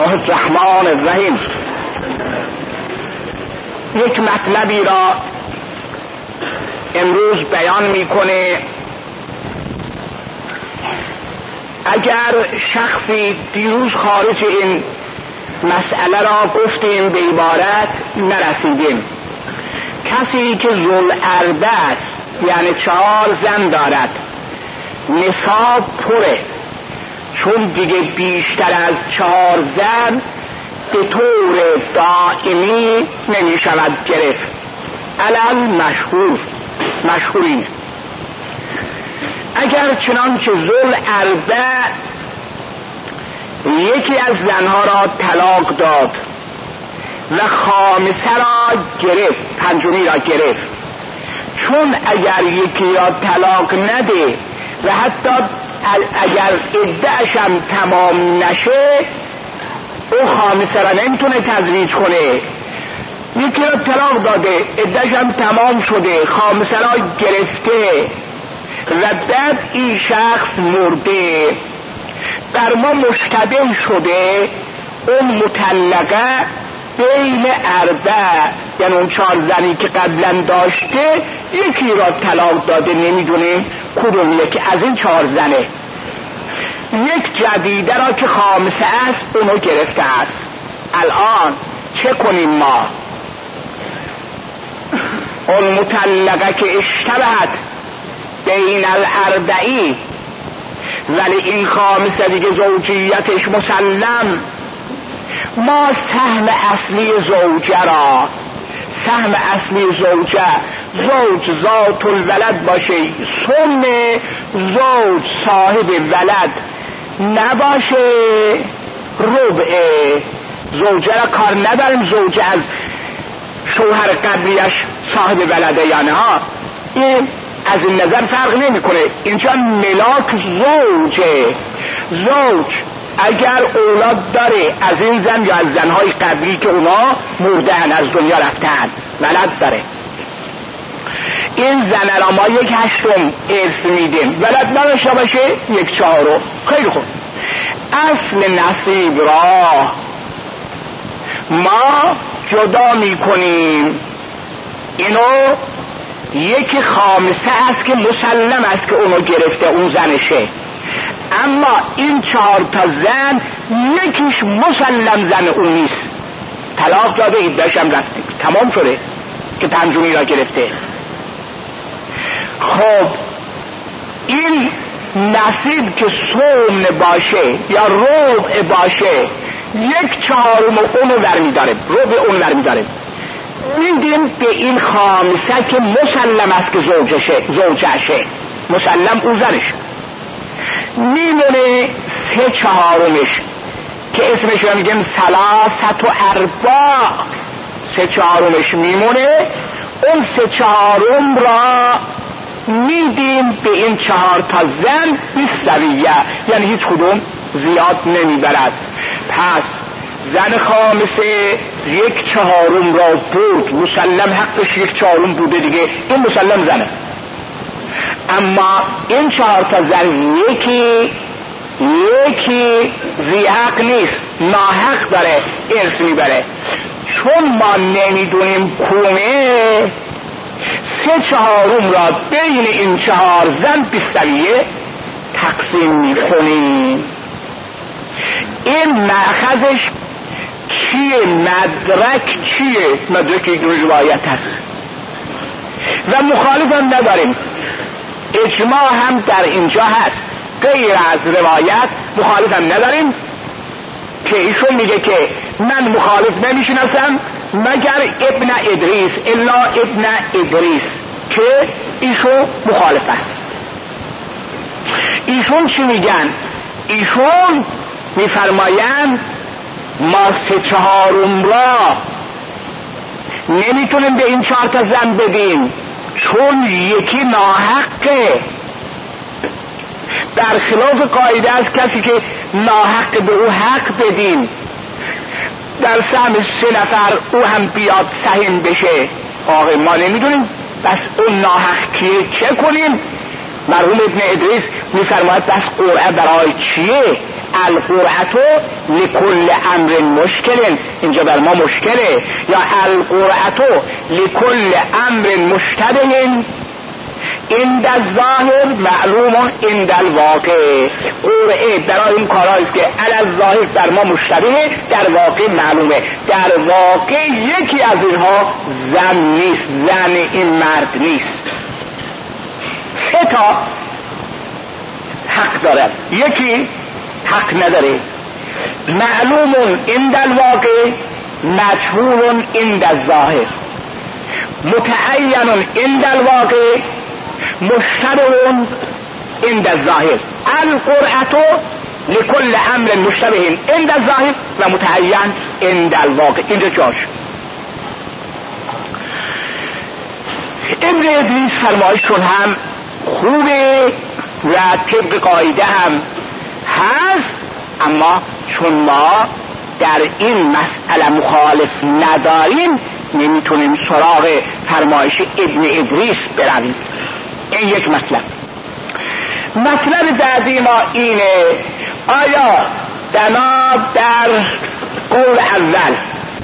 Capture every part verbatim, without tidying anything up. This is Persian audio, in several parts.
الرحمن الرحیم. یک مطلبی را امروز بیان میکنه. اگر شخصی دیروز خارج این مسئله را گفتیم به عبارت نرسیدیم، کسی که ذوالعربه است یعنی چهار زن دارد، نصاب پره، چون دیگه بیشتر از چهار زن به طور دائمی نمی شود گرفت. علل مشهور مشهورین اگر چنانچه ذوالعربه یکی از زنها را طلاق داد و خامسه را گرفت، پنجمی را گرفت، چون اگر یکی را طلاق نده و حتی اگر عده‌اش هم تمام نشه او خامسه را نمیتونه تزویج کنه. یکی را طلاق داده، عده‌اش هم تمام شده، خامسه را گرفته و بعد این شخص مرده، بر ما مشتبه شده اون مطلقه بین اربع، یعنی اون چهار زنی که قبلا داشته یکی را طلاق داده، نمیدونه کدوم یکی از این چهار زنه. یک جدیده را که خامسه است اونو گرفته است. الان چه کنیم ما؟ اون مطلقه که اشتبهت بین الاربعی ولی این خامسه دیگه زوجیتش مسلم، ما سهم اصلی زوجه را، سهم اصلی زوجه، زوج ذات الولد باشه، سم زوج صاحب ولد نباشه، ربع زوجه را کار نداریم زوجه از شوهر قبلیش صاحب ولده یا نه، این از این نظر فرق نمیکنه. اینجا ملاک زوجه. زوج اگر اولاد داره از این زن یا از زنهای قبلی که اونا مردن، از دنیا رفتن، ولد داره، این زن را ما یک هشتم ارث میدیم، ولد نداشته باشه یک چهارم. خیلی خوب، اصل نصیب را ما جدا میکنیم. اینو یکی خامسه است که مسلم است که اونو گرفته، اون زنشه، اما این چهار تا زن یکیش مسلم زن اون نیست، طلاق داده، عده‌اش هم رفته، تمام شده که پنجمی را گرفته. خب این نصیب که سوم باشه یا ربع باشه، یک چهارم اونو برمیداره، ربع اون برمیداره، میدیم به این خامسه که مسلم است که زوجشه، زوجشه مسلم او زنش، میمونه سه چهارمش که اسمش رو میگیم ثلاثت و ارباع، سه چهارمش میمونه. اون سه چهارم را میدیم به این چهار تا زن بی‌سویه، یعنی هیچ کدوم زیاد نمیبرد. پس زن خامسه یک چهارم را برد، مسلم حقش یک چهارم بوده دیگه، این مسلم زنه، اما این چهار تا زن یکی یکی زی حق نیست، ناحق داره ارث میبره. چون ما نمیدونیم کومه، سه چهارم را بین این چهار زن بی‌سویه تقسیم میکنیم. این مأخذش چیه؟ مدرک چیه؟ مدرک یک روایت هست و مخالف هم نداریم، اجماع هم در اینجا هست، غیر از روایت مخالف هم نداریم که ایشون میگه که من مخالف نمیشناسم مگر ابن ادریس، الا ابن ادریس، که ایشون مخالف است. ایشون چی میگن؟ ایشون میفرمایند ما سه چهارم را نمیتونیم به این چهار تا زن بدیم، چون یکی ناحقه، در خلاف قاعده است کسی که ناحق به او حق بدیم، در سهم سه نفر او هم بیاد سهم بشه. آقا ما نمیدونیم، بس اون ناحق کیه، چه کنیم؟ مرحوم ابن ادریس میفرماید بس قرعه برای چیه؟ القرعتو لکل امر مشکل، اینجا بر ما مشکله، یا القرعتو لکل امر مشتبه عند الظاهر معلوم عند الواقع. قرعه برای این کارهایی است که علی الظاهر بر ما مشتبه، در واقع معلومه. در واقع یکی از اینها زن نیست، زن این مرد نیست. سه تا حق دارد، یکی حق نداره. معلوم عند الواقع، مجهول عند الظاهر، متعین عند الواقع، مشتبه عند الظاهر. القرعه لكل امر مشتبه عند الظاهر و متعین عند الواقع. اینجا جاش ابن ادریس فرمایشون هم خوبه و طبق قاعده هم هست، اما چون ما در این مسئله مخالف نداریم نمیتونیم سراغ فرمایش ابن ادریس برویم. این یک مطلب. مطلب بعدی ما اینه آیا بنا در قول اول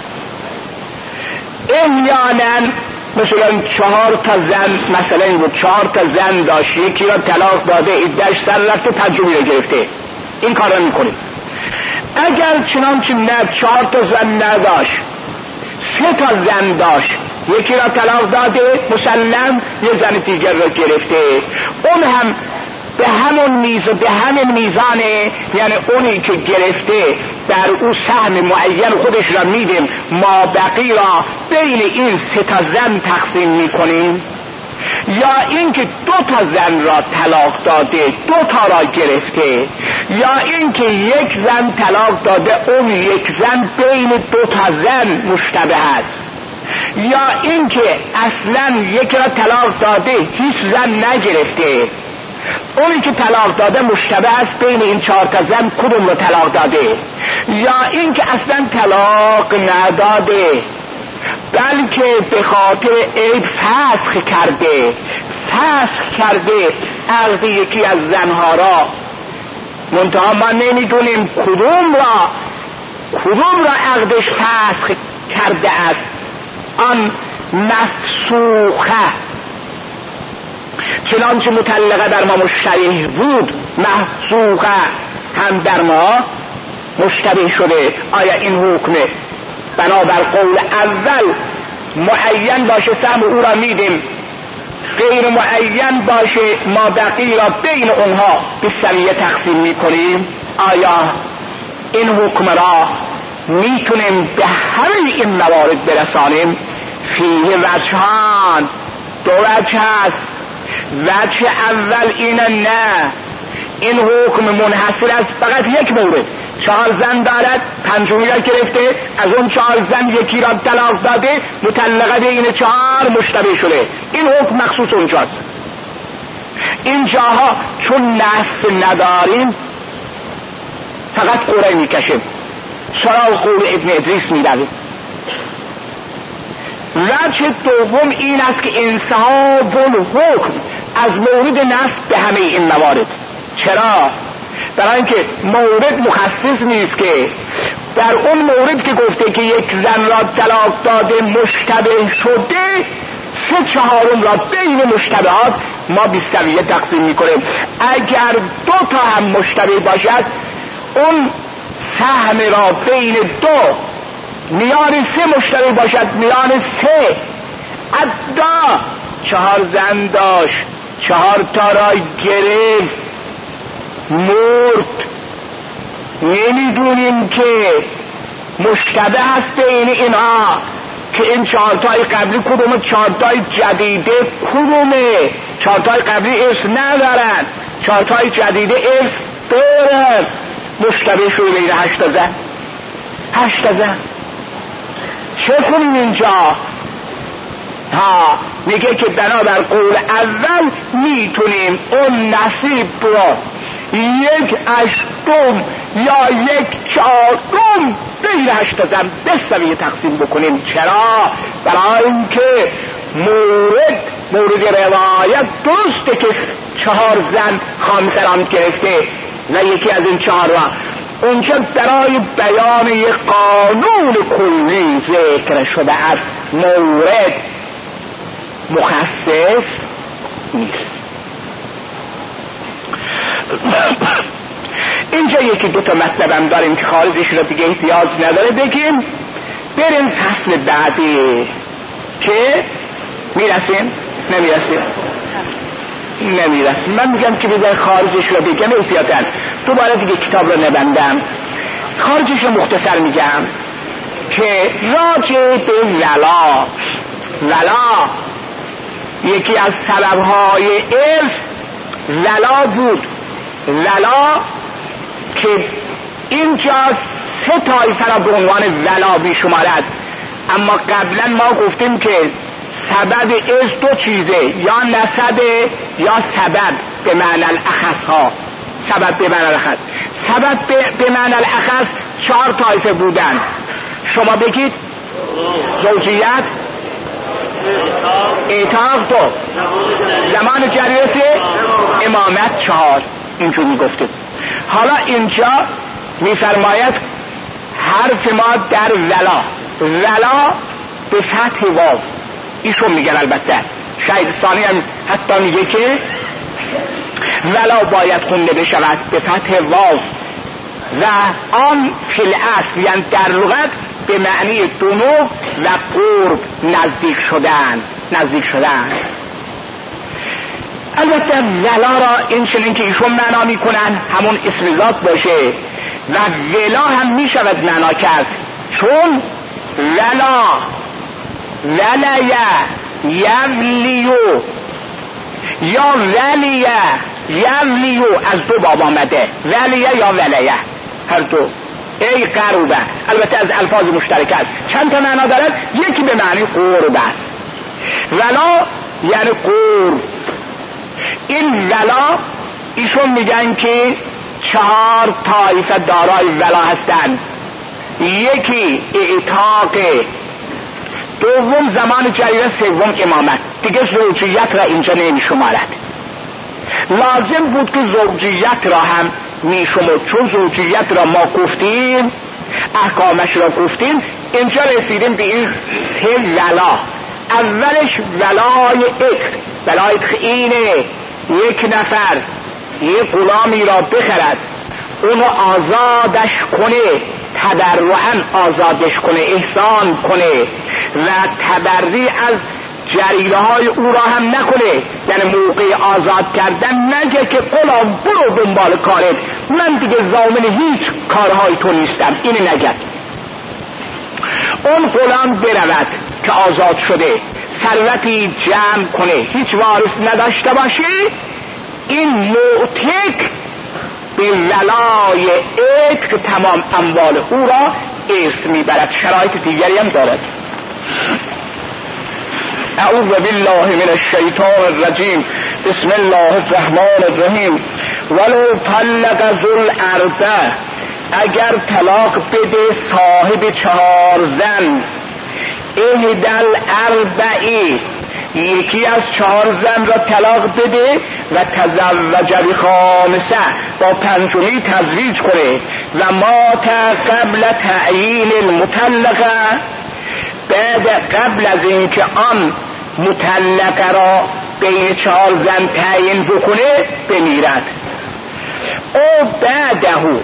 احیانا مثلا چهار تا زن، مثلا این بود چهار تا زن داشت، یکی را طلاق داده، عده‌اش سر رفته، پنجمی را گرفته، این کار را میکنیم. اگر چنانچه نه چهار تا زن نداشت، سه تا زن داشت، یکی را طلاق داده، مسلم یه زن دیگر را گرفته، اون هم به همون میزان، به همین میزانه، یعنی اونی که گرفته در او سهم معین خودش را میدیم، ما بقی را بین این سه تا زن تقسیم میکنیم. یا اینکه دو تا زن را طلاق داده، دو تا را گرفته، یا اینکه یک زن طلاق داده، اون یک زن بین دو تا زن مشتبه است، یا اینکه اصلا یک را طلاق داده هیچ زن نگرفته، اونی که طلاق داده مشتبه است بین این چهار تا زن کدوم رو طلاق داده، یا اینکه اصلا طلاق نداده بلکه به خاطر عیب فسخ کرده، فسخ کرده عقد یکی از زنها را، منتها ما نمیدونیم کدوم را کدوم را عقدش فسخ کرده است، آن مفسوخه. چنانچه مطلقه در ما مشتبه بود، مفسوخه هم در ما مشتبه شده. آیا این حکمه بنابر قول اول معین باشه سهم او را میدیم، غیر معین باشه ما بقی را بین اونها به سویه تقسیم میکنیم؟ آیا این حکم را میتونیم به همه این موارد برسانیم؟ فیه وجهان، دو وجه هست. وجه اول اینه نه، این حکم منحصر است فقط یک مورد، چهار زن دارد، پنجمی را گرفته، از اون چهار زن یکی را طلاق داده، مطلقه بین چهار مشتبه شده، این حکم مخصوص اونجاست. اینجاها چون نص نداریم فقط قرعه میکشیم، سراغ قول ابن ادریس میرویم. وجه دوم این است که انصحاب الحکم از مورد نص به همه این موارد. چرا؟ برای اینکه مورد مخصص نیست که در اون مورد که گفته که یک زن را طلاق داده مشتبه شده، سه چهارم را بین مشتبهات ما بی‌سویه تقسیم میکنیم. اگر دو تا هم مشتبه باشد اون سهم را بین دو، میان سه مشتبه باشد، میان سه. ادا چهار زن داشت، چهار تا را گرفت، مرد، نمیدونیم که مشتبه هست بین اینا که این چهارتای قبلی کدومه، چهارتای جدیده کدومه. چهارتای قبلی ارث ندارن، چهارتای جدیده ارث دارن. مشتبه شده بین هشت زن، هشت زن. چه کنیم اینجا؟ ها میگه که بنابر قول اول میتونیم اون نصیب رو یک هشتم یا یک چهارم بین هشت زن بسویه تقسیم بکنیم. چرا؟ برای اینکه مورد مورد روایت درسته که چهار زن خامسران گرفته و یکی از این چهار را اونجا برای بیان یک قانون کلی ذکر شده است، مورد مخصص نیست. اینجا یکی دو تا مطلبم داریم که خارجش رو دیگه احتیاج نداره بگیم. بریم فصل بعدی که میرسیم نمیرسیم نمیرسیم من میگم که بذار خارجش رو بگم احتیاطاً دوباره دیگه کتاب رو نبندم. خارجش رو مختصر میگم که راجع به ولا ولا یکی از سببهای ارث ولا بود. ولا که اینجا سه طایفه را به عنوان ولا بیشمارد، اما قبلا ما گفتیم که سبب ارث دو چیزه، یا نسب یا سبب به معنی الاخص ها. سبب به معنی الاخص سبب به معنی الاخص چهار طایفه بودن. شما بگید. زوجیت، اعتاق، دو زمان جریسه، امامت، چهار. اینجور میگفتیم. حالا اینجا میفرماید حرف ما در ولا ولا به فتح واو، ایشون میگن البته شاید ثانی هم حتی میگه که ولا باید خونده بشود به فتح واو و آن فی الاصل، یعنی در لغت به معنی دنو و قرب، نزدیک شدن نزدیک شدن. البته ولا را این چنین که ایشون معنا میکنن همون اسم ذات باشه و ولا هم میشود معنا کرد، چون ولا ولیه یولیو یا ولیه یولیو از دو باب آمده، ولیه یا ولیه هر دو ای قربه. البته از الفاظ مشترک است، چند تا معنا دارد. یکی به معنی قرب است، ولا یعنی قرب. این ولا ایشون میگن که چهار طایفه دارای ولا هستند. یکی اعتاق، دوم زمان جریان، سوم امامت. دیگه زوجیت را اینجا نمیشمارد. لازم بود که زوجیت را هم میشمارد، چون زوجیت را ما گفتیم، احکامش را گفتیم. اینجا رسیدیم به این سه ولا. اولش ولای اکر. ولای اکر اینه یک نفر یک غلامی را بخرد، اونو آزادش کنه، تبرعاً آزادش کنه، احسان کنه و تبری از جریره های او را هم نکنه. یعنی موقع آزاد کردن نگه که غلام برو دنبال کارت، من دیگه ضامن هیچ کارهای تو نیستم، اینه نگه. اون غلام برود که آزاد شده، ثروتی جمع کنه، هیچ وارث نداشته باشه، این معتق به ولای عتق تمام اموال او را ارث میبرد. شرایط دیگری هم دارد. اعوذ بالله من الشیطان الرجیم. بسم الله الرحمن الرحیم. ولو طلق ذو الاربع، اگر طلاق بده صاحب چهار زن، اهدل اربعی، یکی از چهار زن را طلاق بده و تزوج بخامسه، با پنجمی تزویج کنه و مات قبل تعیین المطلقه، بعد قبل از اینکه آن مطلقه را بین چهار زن تعیین بکنه بمیرد. او بعدهو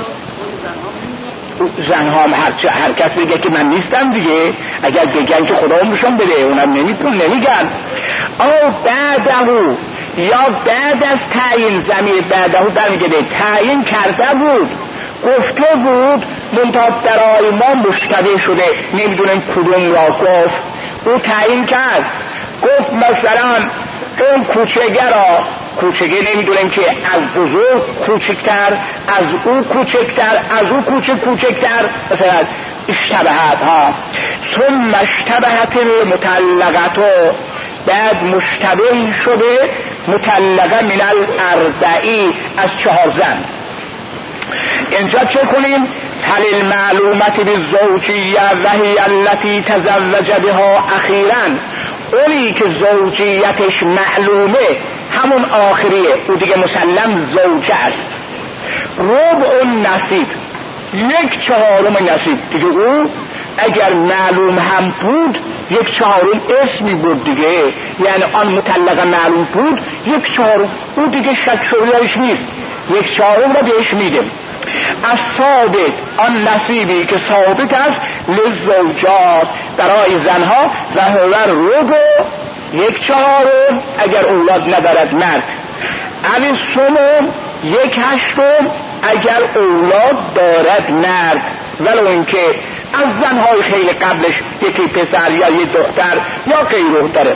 زنها هم هر, هر کس بگه که من نیستم دیگه، اگر بگن که خدا عمرشون بده، اونم نمیتون نمیگن. او بعدهو، یا بعد از تعیین، زمیر بعدهو برمیگرده، تعیین کرده بود، گفته بود، منتها برای ما مشتبه شده، نمیدونم کدوم را گفت. او تعیین کرد، گفت مثلا اون کوچگه را، کوچگه نمیدونم که از بزرگ کوچکتر، از او کوچکتر، از او کوچک کوچکتر، مثلا اشتبهت ها. ثم اشتبهت المطلقه، بعد مشتبه شده مطلقه من الاربعی، از چهار زن. اینجا چه کنیم؟ هل المعلومت بالزوجیه و هی التي تزوج بها اخیرا، اونی که زوجیتش معلومه، همون آخریه، او دیگه مسلم زوجه است. ربع نصیب، یک چهارم نصیب دیگه، او اگر معلوم هم بود یک چهارم اسمی بود دیگه، یعنی آن مطلقه معلوم بود یک چهارم، او دیگه شک شدهش نیست، یک چهارم را بهش میده. از ثابت، آن نصیبی که ثابت است للزوجات برای زنها، و هو ربع یک چهارم اگر اولاد ندارد مرد، علی سوم یک هشتم اگر اولاد دارد مرد، ولو اینکه از زنهای خیلی قبلش یکی پسر یا یک دختر یا غیره داره.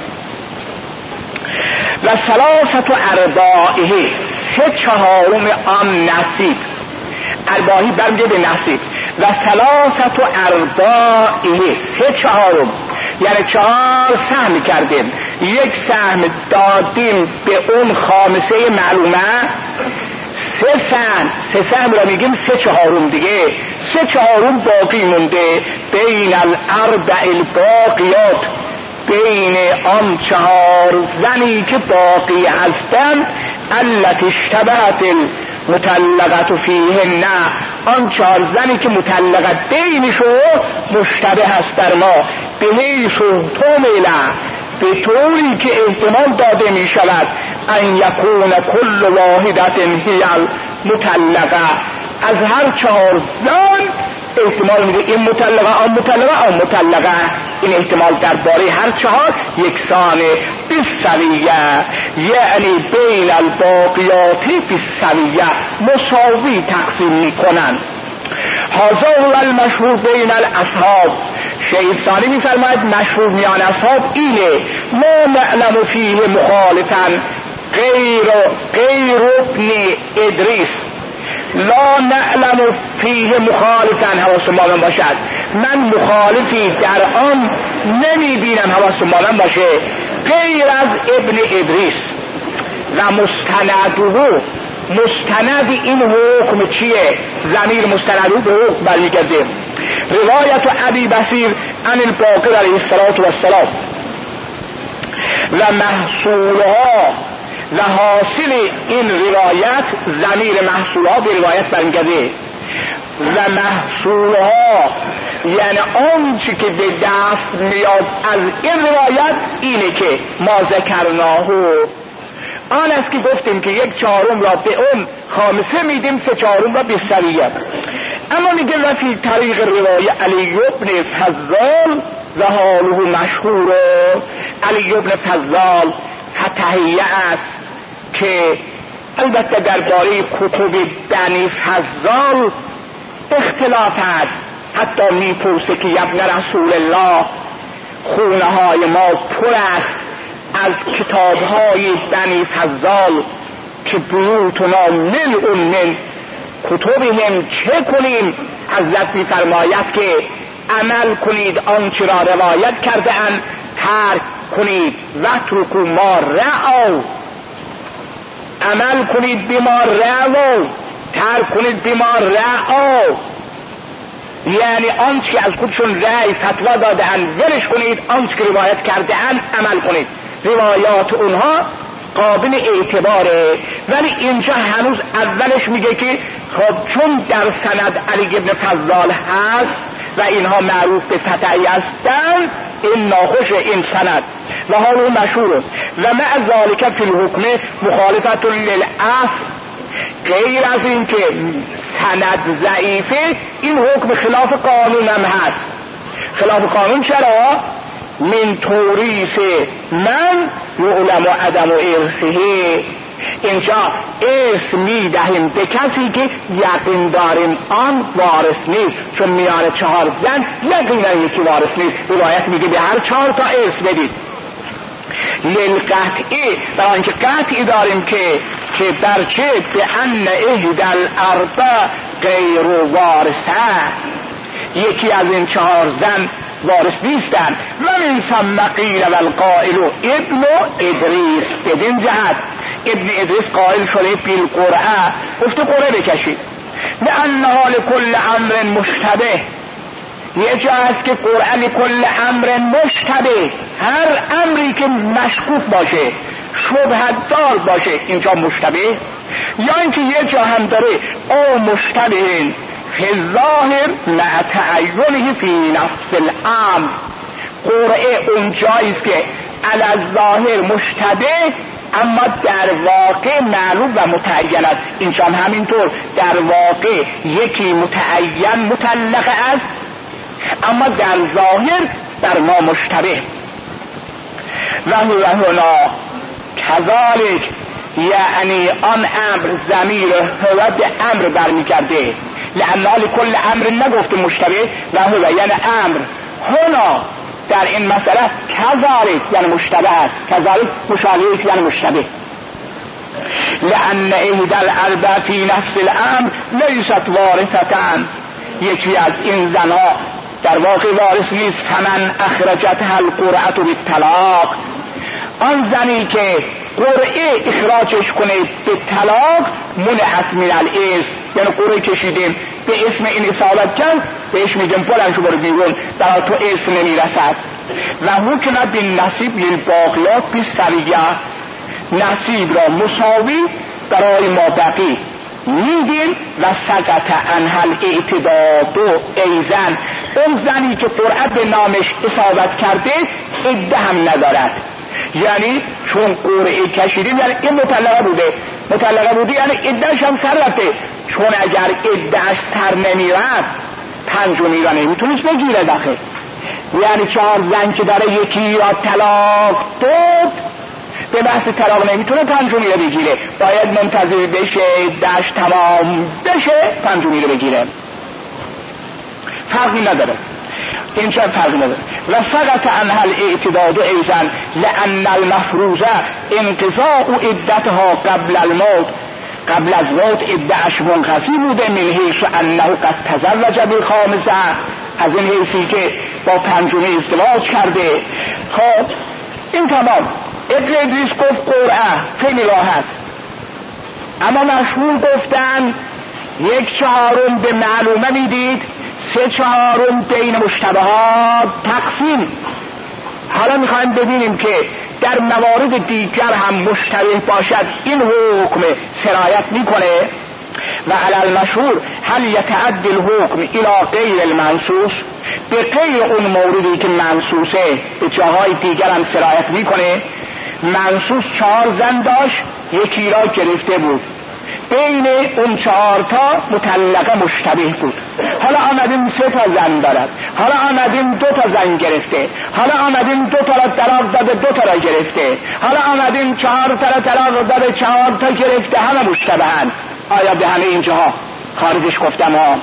و ثلاثت و ارباعه، سه چهارم آن نصیب، ارباعی برمیگه به نصیب، و ثلاثت و ارباعه، سه چهارم یعنی چهار سهم کردیم، یک سهم دادیم به اون خامسه معلومه، سه سهم، سه سهم را میگیم سه چهارم دیگه، سه چهارم باقی مونده بین الاربع الباقیات، بین آن چهار زنی که باقی هستند، التي اشتبهت المطلقه فیهن، آن چهار زنی که مطلقه بینشو مشتبه هست در ما، به حیث احتمل، به طوری که احتمال داده می شود ان یکون کل واحدت هی المطلقه، از هر چهار زن احتمال میده این مطلقه آن مطلقه آن مطلقه، این احتمال درباره هر چهار یکسانه، بالسویه، یعنی بین الباقیات بالسویه، مساوی تقسیم میکنن. هذا هو المشهور بین الاصحاب، شیخ ثانی میفرماید مشهور میان اصحاب اینه، ما نعلم فیه مخالفا غیر غیر ابن ادریس، لا نعلم فیه مخالفا، حواس مالن باشد، من مخالفی در آن نمی بینم، حواس مالن باشه، غیر از ابن ادریس. و مستنده، مستند این حکم چیه؟ ضمیر مستند به حکم برمیگرده. روایت ابی بصیر عن الباقر علیه السلام، و محصولها، و حاصل این روایت ضمیر محصولها به روایت برمیگرده، و محصولها یعنی آنچه که به دست میاد از این روایت اینه که ما ذکرناه، آن است که گفتیم که یک چهارم را به اون خامسه میدیم، سه چهارم را به سویه. اما میگه و فی طریق روایه علی ابن فضال و حاله مشهور، علی ابن فضال فتحیه است که البته درباره کتب بنی فضال اختلاف است، حتی میپرسه که ابن رسول الله خونه های ما پر است از کتاب های بنی فضال که بیوتنا ملء من کتبهم، چه کنیم؟ حضرت میفرماید که عمل کنید آنچه را روایت کرده اند، ترک کنید و اترکوا ما رأوا، عمل کنید بما رأوا، ترک کنید بما رأوا، یعنی آنچه که از خودشون رأی فتوا داده اند ولش کنید، آنچه که روایت کرده اند عمل کنید. روایات اونها قابل اعتباره، ولی اینجا هنوز اولش میگه که خب چون در سند علی ابن فضال هست و اینها معروف به فتحی هستند، این ناخوش این سند و حال مشهور، و مع ذالک فی الحکم مخالفت للاصل، غیر از این که سند ضعیفه، این حکم خلاف قانون هم هست. خلاف قانون چرا؟ من توریث من یعلم عدم ارثه، اینجا ارث میدهیم به کسی که یقین داریم آن وارث نیست، چون میان چهار زن یقینا یکی وارث نیست، روایت میگه به هر چهار تا ارث بدید. للقطعی، برای اینکه قطعی داریم که که برچه به ان احد الاربع غیر وارثه، یکی از این چهار زن وارث نیستن. و من ثم قیل و القائل ابن ادریس، بدین جهت ابن ادریس قائل شده بیل قرعه، گفته قرعه بکشید، لانها لکل امر مشتبه، یه جا هست که قرعه لکل امر مشتبه، هر امری که مشکوک باشه، شبهت دار باشه اینجا مشتبه، یا اینکه یه جا هم داره او مشتبه فی الظاهر مع تعینه فی نفس الامر. قرعه اون جاییست که علی الظاهر مشتبه اما در واقع معلوم و متعین است. اینجا هم همینطور در واقع یکی متعین مطلقه است اما در ظاهر بر ما مشتبه. و هو هنا کذالک، یعنی آن امر ضمیر هو به امر برمیگرده، لأن لکل امر نگفته مشتبه، و هو یعنی امر هنا در این مسئله کذالک یعنی مشتبه است، کذالک مشابه یعنی مشتبه. لأن احدى الاربع فی نفس الامر لیست وارثتان، یکی از این زنها در واقع وارث نیست. فمن اخرجتها القرعه بالطلاق، آن زنی که قرعه اخراجش کنه به طلاق منعت من الارث، یعنی قرعه کشیدیم به اسم این اصابت کرد بهش میگم بلند شو برو بیرون، در تو ارث نمیرسد. و حکم بالنصیب للباقیات بالسویه، نصیب را مساوی برای ما بقی میدیم. و سقط عنها الاعتداد ایزن، اون زنی که قرعه به نامش اصابت کرده عده هم ندارد، یعنی چون قرعه کشیدیم یعنی این مطلقه بوده، مطلقه بوده یعنی عدهش هم سر رفته، چون اگر عدهش سر نمیرد پنجمی را نمیتونست بگیره داخل. یعنی چهار زن که داره یکی را طلاق داد به بحث طلاق نمیتونه پنجمی رو بگیره، باید منتظر بشه عدهش تمام بشه پنجمی رو بگیره. فرقی نداره، این چه فرقی نداره. و سقط عنها الاعتداد ایزن لأن المفروضه انقضاء عدتها قبل الموت، قبل از موت عده‌اش منقضی بوده، من حیث انه قد تزوج بالخامسه، از این حیثی که با پنجمی ازدواج کرده. خب این تمام. ابن ادریس گفت قرعه خیلی راحت، اما مشهور گفتن یک چهارم به معلومه میدید، سه چهارم بین مشتبهات تقسیم. حالا میخوایم ببینیم که در موارد دیگر هم مشتبه باشد این حکم سرایت میکنه. و علی المشهور هل یتعدی الحکم الى غیر المنصوص، به غیر اون موردی که منصوصه به جاهای دیگر هم سرایت میکنه. منصوص چهار زن داشت، یکی را گرفته بود، بین اون چهار تا مطلقه مشتبه بود. حالا آمدیم سه تا زن دارد، حالا آمدیم دو تا زن گرفته، حالا آمدیم دو تا را طلاق داده دو تا را گرفته، حالا آمدیم چهار تا را طلاق داده چهار تا گرفته، همه مشتبهند. آیا به همه اینجاها خارجش گفتم ها؟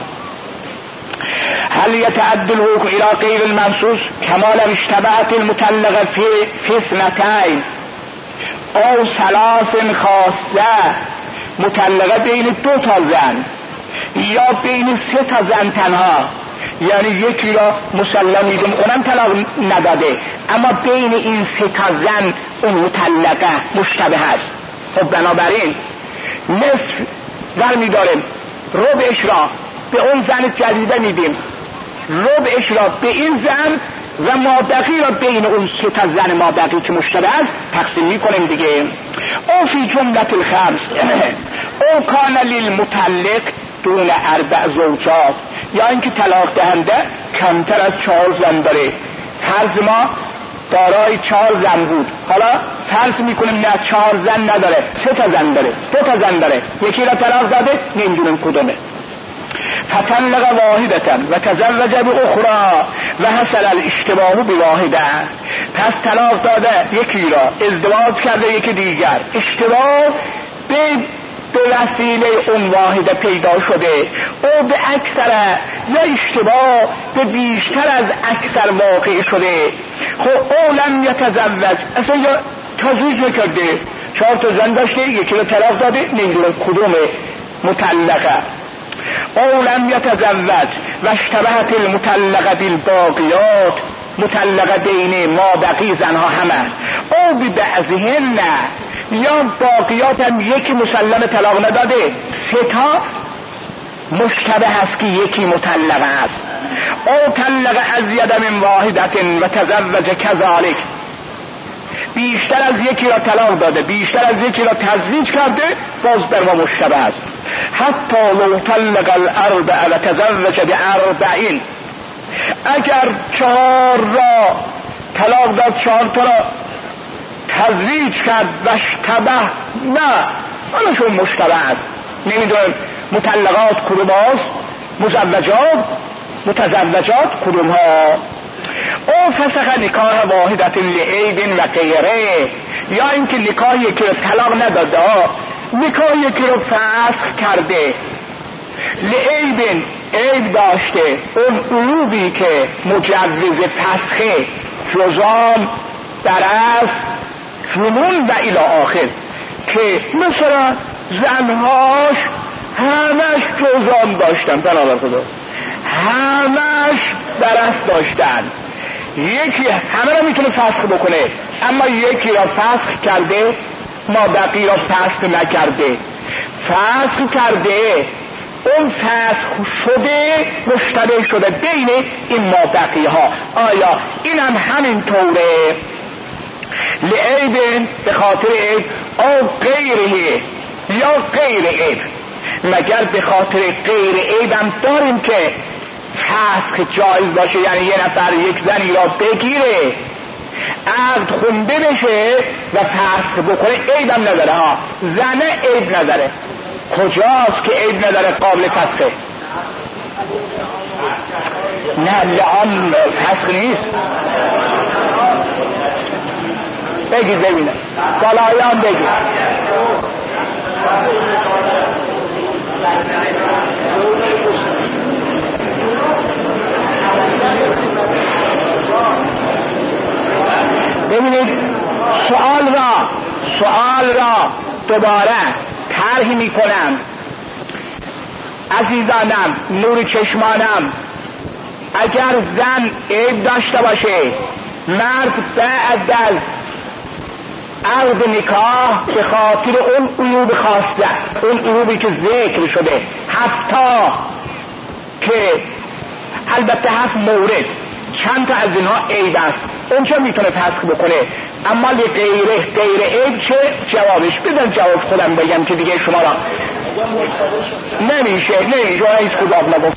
هل يتعدى الحكم الى غير المنصوص كما لو اشتبهت المطلقه في في اثنتين او ثلاث خاصه، مطلقه بین دو تا زن یا بین سه تا زن تنها، یعنی یکی را مسلم میدیم اونم طلاق نداده اما بین این سه تا زن اون مطلقه مشتبه هست. خب بنابراین نصف برمی داریم، ربعش را به اون زن جدیده میدیم، ربعش را به این زن و مابقی را بین اون سه تا زن مابقی که مشتبه است تقسیم میکنیم دیگه. او فی جملت الخمس او کان للمطلق دون اربع زوجات، یا اینکه طلاق دهنده کمتر از چهار زن داره. فرض ما دارای چهار زن بود، حالا فرض میکنیم نه چهار زن نداره، سه تا زن داره، دو تا زن داره، یکی را طلاق داده نمیدونم کدومه. فطلق واحدة و تزوج باخرى و حصل الاشتباه بواحده، پس طلاق داده یکی را، ازدواج کرده یکی دیگر، اشتباه به به وسیله اون واحده پیدا شده، او به اکثر یا اشتباه به بیشتر از اکثر واقع شده. خب او لم یتزوج، اصلا یا تزویج نکرده، چهار تا زن داشته یکی رو طلاق داده نمیدونم کدوم مطلقه. او لم یتزوج و اشتبهت المطلقه بالباقیات، مطلقه بین ما بقی زنها همه، او بی بعضهن، یا باقیات هم یکی مسلم طلاق نداده، سه تا مشتبه هست که یکی مطلقه است. او طلق ازید من واحدت و تزوج کذالک، بیشتر از یکی را طلاق داده، بیشتر از یکی را تزویج کرده، باز بر ما مشتبه است. حتی لو طلق الاربع لتزوج باربعین، اگر چهار را طلاق داد، چهار تا را تزویج کرد و اشتبه، نه حالشون مشتبه است. نمیدونم مطلقات کدوم هاست، مزوجات متزوجات کدوم ها. او فسخ نکاح واحدت لعیب و غیره، یا اینکه نکاحی که طلاق نداده ها نکاحی که رو فسخ کرده، لعیب عیب داشته، اون عیوبی که مجوز فسخه، جزام، درس، جنون و الی آخر، که مثلا زنهاش همش جزام داشتن، بنابر خدا همش درس داشتن، یکی همه را میتونه فسخ بکنه، اما یکی را فسخ کرده، ما بقیه را فسخ نکرده. فسخ کرده، اون فسخ شده مشتبه شده بین این ما بقیه ها. آیا این هم همین طوره؟ لعیب به خاطر عیب او غیره یا غیر عیب، مگر به خاطر غیر عیب هم داریم که فسخ جایز باشه، یعنی یه نفر یک زنی را بگیره، عقد خونده بشه و فسخ بکنه، عیب هم نداره ها. زنه عیب نداره، کجاست که عیب نداره قابل فسخه؟ نه لعان فسخ نیست. بگید ببینم بالایان بگید. ببینید سوال را سوال را دوباره طرح می کنم. عزیزانم، نور چشمانم، اگر زن عیب داشته باشه، مرد بعد از عقد نکاح به خاطر اون عیوب خاصه، اون عیوبی که ذکر شده، هفتا که البته هفت مورد، چند تا از اینها عیب است، اون چه میتونه فسخ بکنه. اما غیره غیر عیب چه جوابش؟ بدن جواب خودم بگم که دیگه شما را نمیشه نمیشه هیچ کدام نگفت.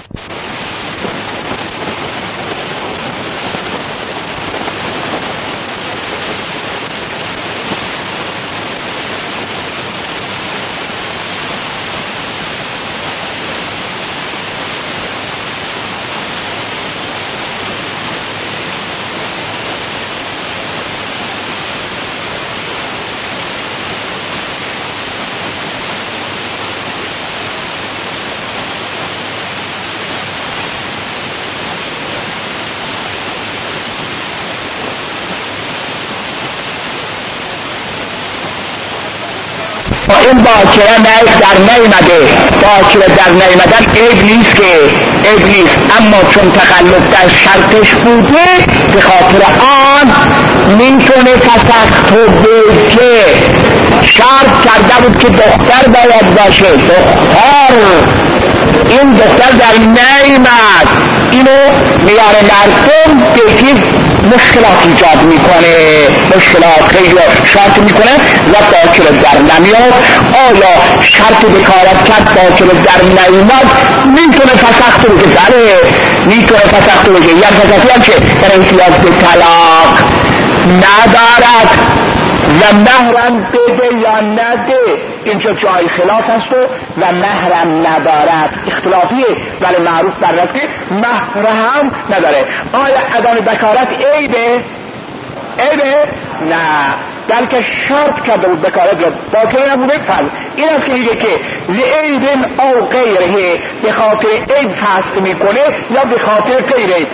این باکره نه در نیمده، باکره در نیمدن عیب نیست، که عیب نیست، اما چون تخلف در شرطش بوده به خاطر آن میتونه فسخ تو بگه. شرط کرده بود که دختر باید باشه، دختر، این دختر در نیمد، اینو میاره مردم بگید مشکلات ایجاد میکنه، مشکلات خیلی شرط میکنه و باکر در نمیاد. آیا شرط بکارت کرد باکر در نیامد میتونه فسخ تو بگه؟ بله میتونه فسخ تو بگه. یا فسخی هم چه؟ در احتیاج به طلاق ندارد و مهرم بده یا نده، اینجا جای خلاف است و مهرم ندارد، اختلافیه ولی معروف بر است که مهرم نداره. آیا عدم بکارت عیبه؟ عیبه؟ نه، بلکه شرط کرده بود بکارت را باکر نبوده. فرض این است که میگه که لعیب او غیره، به خاطر عیب فسخ میکنه یا به خاطر غیر عیب.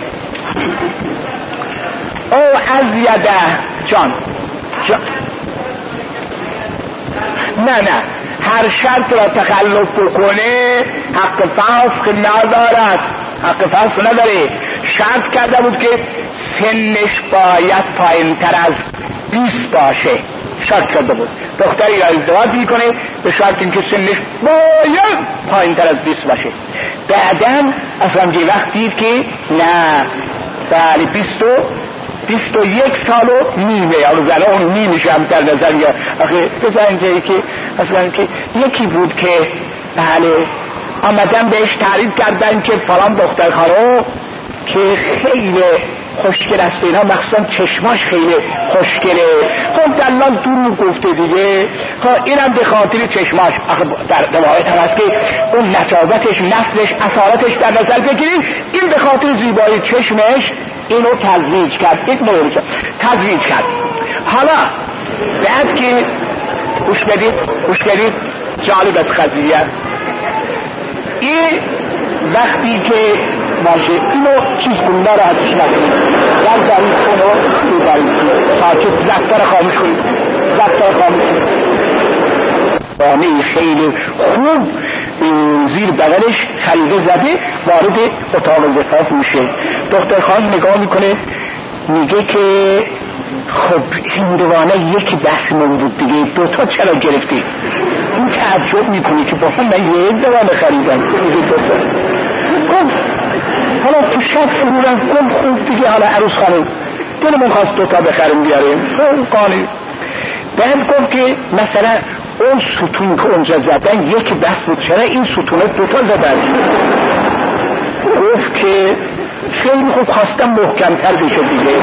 او ازیده جان جان نه نه هر شرط را تخلف بکنه حق فسخ ندارد، حق فسخ نداره. شرط کرده بود که سنش باید پایین تر از بیست باشه، شرط کرده بود دختری را ازدواج میکنه به شرط اینکه سنش باید پایین تر از بیست باشه. بعدن اصلا یه وقت دید که نه، بله بیست و بیست و یک سال و نیمه، حالا زنه اون نیمش هم در نظر یا آخه بزن جایی که اصلا که یکی بود که بله آمدن بهش تعریف کردن که فلان دختر خانم که خیلی خوشگل است اینا، مخصوصا چشماش خیلی خوشگله. خب دلال دروغ گفته دیگه، خب اینم به خاطر چشماش. آخه در روایت هم هست که اون نجابتش، نسلش، اصالتش در نظر بگیرید، این به خاطر زیبایی چشمش اینو تزویج کرد، این مورد تزویج کرد. حالا بعد که گوش بدید گوش بدید جالب از قضیه این وقتی که باشه اینو چیز کنید ناراحتش نکنید، در دارید اونو ببرید ساکت، زبطه رو خاموش کنید، زبطه رو خاموش کنید. بانه خیلی خوب زیر بغلش خلیقه زده وارد اتاق زفاف میشه. دختر خان نگاه میکنه میگه که خب هندوانه یکی بسمون بود دیگه، دوتا چرا گرفتی؟ این تعجب میکنه که با هم من یه هندوانه خریدم. میگه دوتا. گفت حالا تو شک فرو رفت، گفت خوب دیگه حالا عروس خانم دلمون خواست دوتا بخریم بیاریم قانی. بعد گفت که مثلا اون ستون که اونجا زدن یکی بس بود، چرا این ستونه دوتا زدن؟ گفت که خیلی خوب خواستم محکمتر بشه دیگه.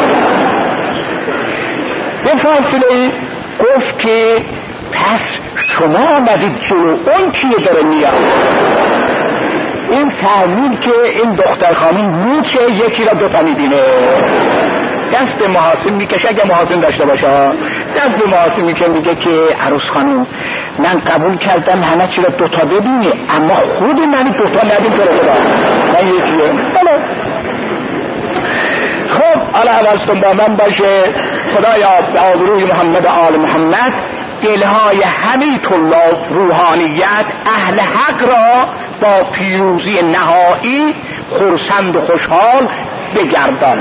به فاصله گفت که پس شما آمدید جلو، اون کیه داره میاد؟ این فهمید که این دختر خانم موچه یکی را دوتا میبینه، دست به محاسن میکشه، اگه محاسن داشته باشه دست به محاسن میکنه، میگه که عروس خانم من قبول کردم همه چی را دوتا ببینی، اما خود منی دوتا نبین تو رو خدا، من یکیه. حالا خب حالا عوضتون با من باشه. خدایا به آبروی محمد و آل محمد دلهای همه طلاب روحانیت اهل حق را با پیروزی نهایی خرسند و خوشحال بگردان.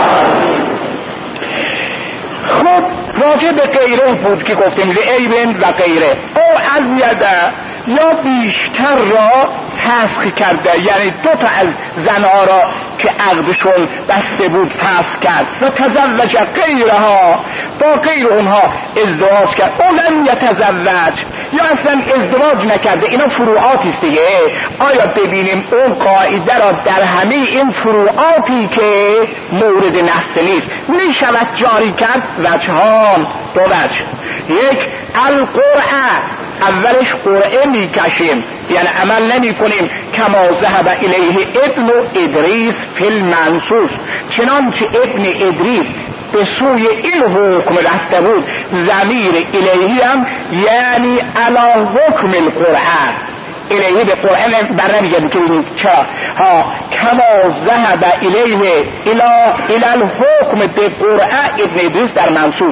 خب راجع به غیره بود که گفتیم لعیبن و غیره، او از یده یا بیشتر را فسخ کرده، یعنی دو تا از زنها را که عقدشون بسته بود فسخ کرد و تزوج غیرها، با غیر اونها ازدواج کرد. او لم یتزوج یا اصلا ازدواج نکرده. اینا فروعاتی است دیگه. آیا ببینیم اون قاعده را در همه این فروعاتی که مورد نص نیست می شود جاری کرد؟ وجهان، دو وجه. یک القرعه، اولش قرعه میکشیم یعنی عمل نمی کنیم کما ذهب الیه ابن ادریس فی المنصوص، چنانچه ابن ادریس به سوی این حکم رفته بود. ضمیر الیه هم یعنی علی حکم القرعه، الیه به قرعه برنمیگرده که ببینید چرا ها کما ذهب الیه الی الی الحکم به قرعه ابن ادریس در منصوص،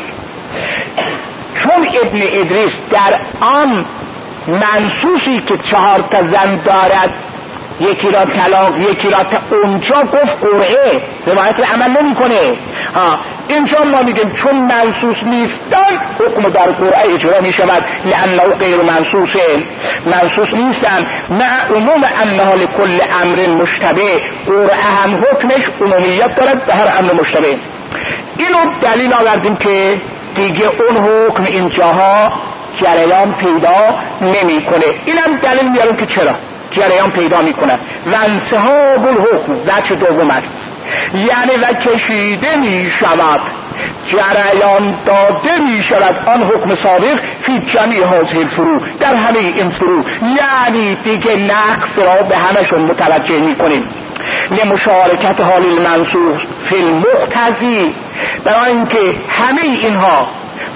چون ابن ادریس در آن منصوصی که چهار تا زن دارد یکی را طلاق یکی را تا اونجا گفت قرعه روایت عمل نمی کنه. ها اینجا ما میگیم چون منصوص نیستن حکم در قرعه اجرا می شود، لانه غیر منصوصه، منصوص نیستن. مع عموم انها لکل امر مشتبه، قرعه هم حکمش عمومیت دارد به هر امر مشتبه. اینو دلیل آوردیم که دیگه اون حکم اینجاها جریان پیدا نمی کنه. اینم دلیل میارم که چرا جریان پیدا میکنه. و انصحاب الحکم وجه دوم است، یعنی و کشیده می شود، جریان داده می شود آن حکم سابق فی جمیع هذه الفروع، در همه این فروع، یعنی دیگه نقص را به همشون متوجه می کنیم. لمشارکت حال المنصوص فی المقتضی، برای اینکه همه اینها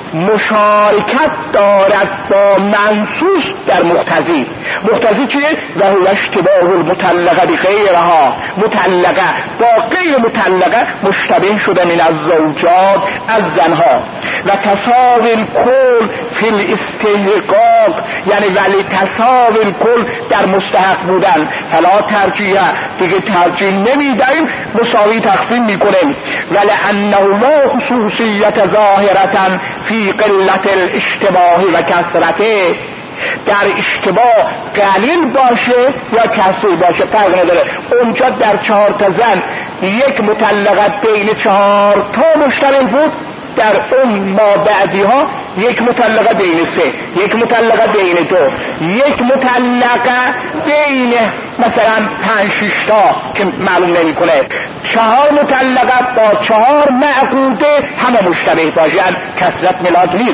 مشارکت دارد با منصوص در مقتضی. مقتضی چیه؟ و هو اشتباه المطلقه بغیرها، مطلقه با غیر مطلقه مشتبه شده من از زوجات از زنها. و تساوی الکل فی الاستحقاق، یعنی ولی تساوی الکل در مستحق بودن، فلا ترجیح، دیگه ترجیح نمیدهیم، مساوی تقسیم میکنیم. ولی انه لا خصوصیت ظاهرتا فی قلت الاشتباه و کثرته، در اشتباه قلیل باشه یا کثیر باشه فرق نداره. اونجا در چهار تا زن یک مطلقه بین چهار تا مشتبه بود، در اون ما بعدی ها یک مطلقه بین سه، یک مطلقه بین دو، یک مطلقه بین مثلا پنج شش تا که معلوم نمی کنه، چهار مطلقه با چهار معقوده همه مشتبه باشن، کثرت ملاک نیست.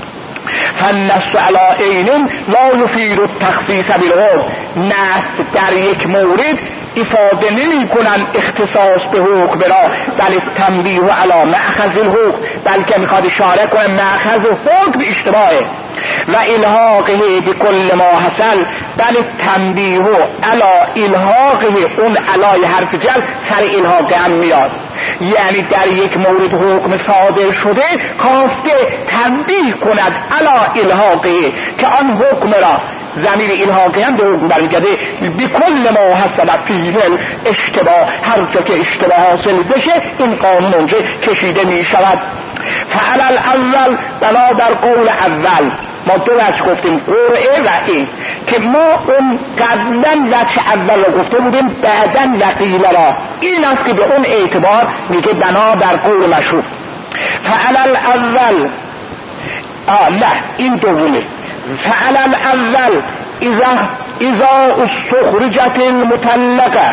فالنص علی عین لا یفید التخصیص بالحکم، نص در یک مورد افاده نمی کنن اختصاص به حکم را، بل تنبیه علی مأخذ الحکم، بلکه میخواد اشاره کنه مأخذ حکم اشتباهه. و الحاقه بكل ما حصل، بل تنبیه علی الحاقه، اون علای حرف جر سر الحاقه هم میاد، یعنی در یک مورد حکم صادر شده خواسته تنبیه کند علی الحاقه که آن حکم را، ضمیر الحاقه هم به حکم برمیگرده، بكل ما حصل فیه اشتباه، هر جا که اشتباه حاصل بشه این قانون اونجا کشیده می شود. فعل الاول، بنا در قول اول ما دو وجه گفتیم، قرعه و این که ما اون قبلا وجه اول رو گفته بودیم، بعدا وقیل را، این است که به اون اعتبار میگه بنا در قول مشهور. فعل الاول آه نه این دومه. فعل الاول اذا اذا استخرجت المطلقه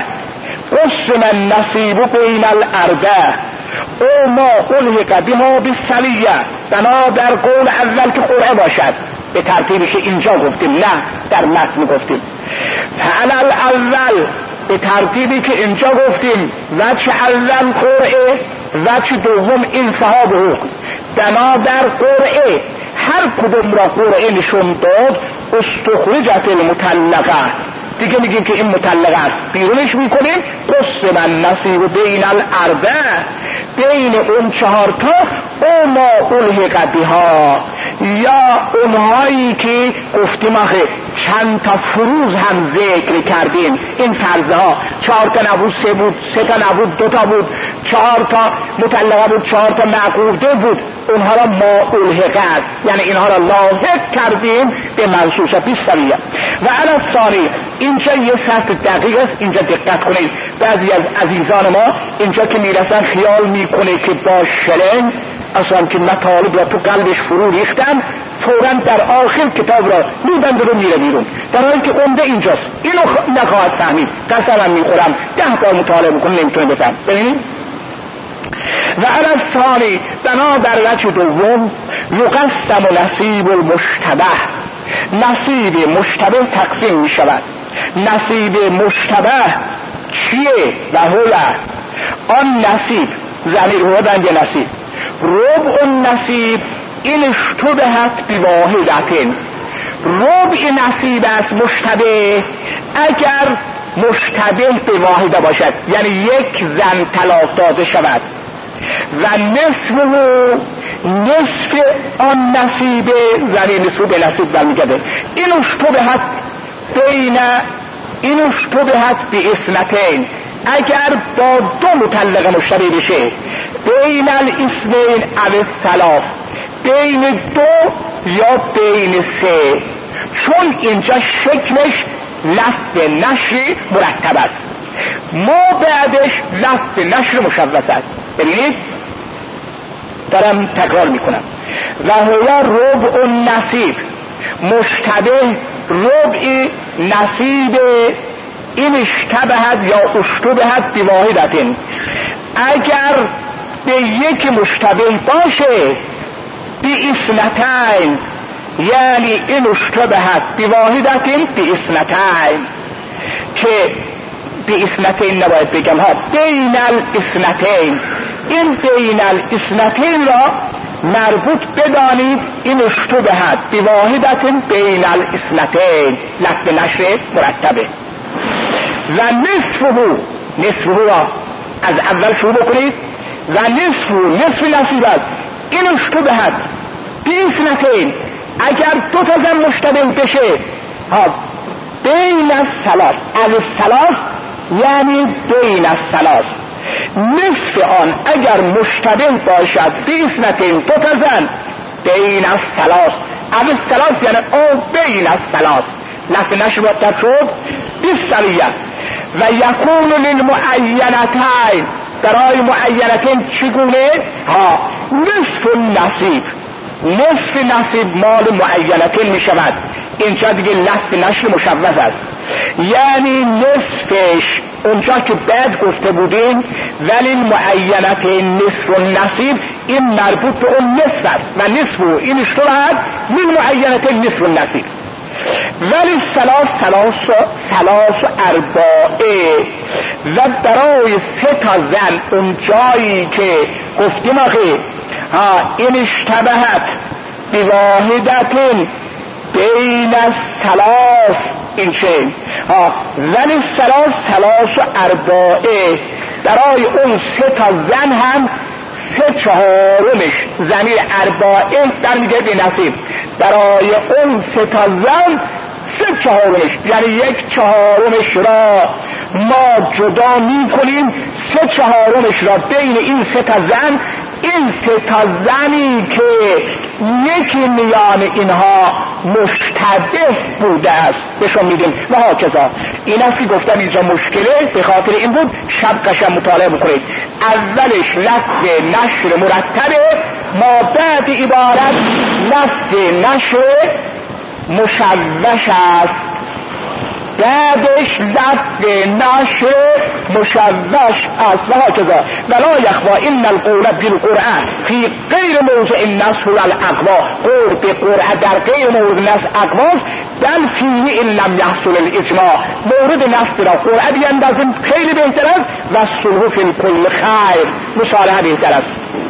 قسم النصیب بین الاربعه او ما الحق بها بالسویه، بنا در قول اول که قرعه باشد به ترتیبی که اینجا گفتیم، نه در متن گفتیم. فعل الاول به ترتیبی که اینجا گفتیم، وجه اول قرعه، وجه دوم انصحاب حکم. بنا در قرعه هر کدوم را قرعه نشون داد، استخرجت المطلقه، دیگه میگیم که این مطلقه است، بیرونش میکنیم، قسم النصیب بین الاربعه، بین اون چهار تا او ما الحق بها، یا اونهایی که گفتیم آخه چند تا فروز هم ذکر کردیم، این فرضه ها چهار تا نبود، سه بود، سه تا نبود، دو تا بود، چهار تا مطلقه بود، چهار تا معقوده بود، اونها را ما الحقه است، یعنی اینها را لاحق کردیم به منصوصه بالسویه. و علی الثانی، اینجا یه سطح دقیق است، اینجا دقت کنید. بعضی از عزیزان ما اینجا که میرسن خیال میکنه که با شلنگ اصلا که مطالب را تو قلبش فرو ریختن، فوراً در آخر کتاب را میبنده رو میره بیرون، در حالی که عمده اینجاست. اینو خ... نخواهد فهمید، قسمم میخورم ده بار مطالعه بکنه نمیتونه بفهم. ببینید و علی الثانی، بنا در وجه دوم یقسم نصیب المشتبه، نصیب مشتبه تقسیم می شود. نصیب مشتبه چیه؟ و هو آن نصیب، ضمیر هو بند نصیب، ربع النصیب این اشتبهت بواحدتین، ربع نصیب است مشتبه اگر مشتبه به واحده باشد، یعنی یک زن طلاق داده شود، و نصف نصف آن نصیب، زنی نصف به نصیب برمیگرده، این اشتبهت بین این اشتبهت به اسمتین، اگر با دو مطلقه مشتبه بشه، بین الاسمین او الثلاث، بین دو یا بین سه، چون اینجا شکلش لفظ نشر مرتب است، ما بعدش لفظ نشر مشوش است. ببینید دارم تکرار میکنم. و هو ربع النصیب، مشتبه ربع نصیب این اشتبهت یا اشتبهت بواحدتین، اگر به یک مشتبه باشه بی اسمتین، یعنی این اشتبهت بواحدتین بی اسمتین، که بی اسمتین نباید بگم ها، بین الاسمتین، این بین الاسمتین را مربوط بدانید، این اشتبهت بواحدتین بین الاسمتین، لفظ نشر مرتبه. و نصفه، نصفه را از اول شروع بکنید، و نصفه نصف نصیب است، این اشتبهت بیسنتین، اگر دو تا زن مشتبه بشه ها، بین الثلاث، از الثلاث یعنی بین الثلاث، نصف آن اگر مشتبه باشد بیسنتین، دو تا زن، بین الثلاث او الثلاث یعنی او بین الثلاث لفظ نشر مرتب شد بالسویه و یکون للمعینتین برای معینتین چگونه؟ ها نصف نصیب نصف نصیب مال معینتین می شود. اینجا دیگه لفظ نشر مشوش است، یعنی نصفش اونجا که بعد گفته بودیم ولی معینتین نصف و نصیب این مربوط به اون نصف است و نصف و این اشتراحت من معینتین نصف و نصیب. ولی سلاس سلاس سلاس ارباعه و برای سه تا زن اون جایی که گفتیم آخه ها این اشتبهت بواحدتین بین سلاس این چه ها ولی سلاس سلاس ارباعه برای اون سه تا زن هم سه چهارمش زمیر ارباعه در میگه بی نصیب برای اون سه تا زن سه چهارمش یعنی یک چهارمش را ما جدا می کنیم، سه چهارمش را بین این سه تا زن این سه تا زنی که یکی میان اینها مشتبه بوده است بهشون میدیم و ها کذا. این است که گفتم اینجا مشکله به خاطر این بود شب قشم مطالعه بکنید. اولش لفظ نشر مرتبه، ما بعد عبارت لفظ نشر مشوش است، بعدش لفظ نشر مشوش است و هكذا. ولا یخوا ان القول بالقرآن فی غیر موضع النصر والاقوا، قول به قرآن در غیر مورد نصر اقواست، بل فیه ان لم یحصل الاجماع، مورد نصر را قرآن بیندازیم خیلی بهتر است و صلح فی الکل خیر، مصالحه بهتر است.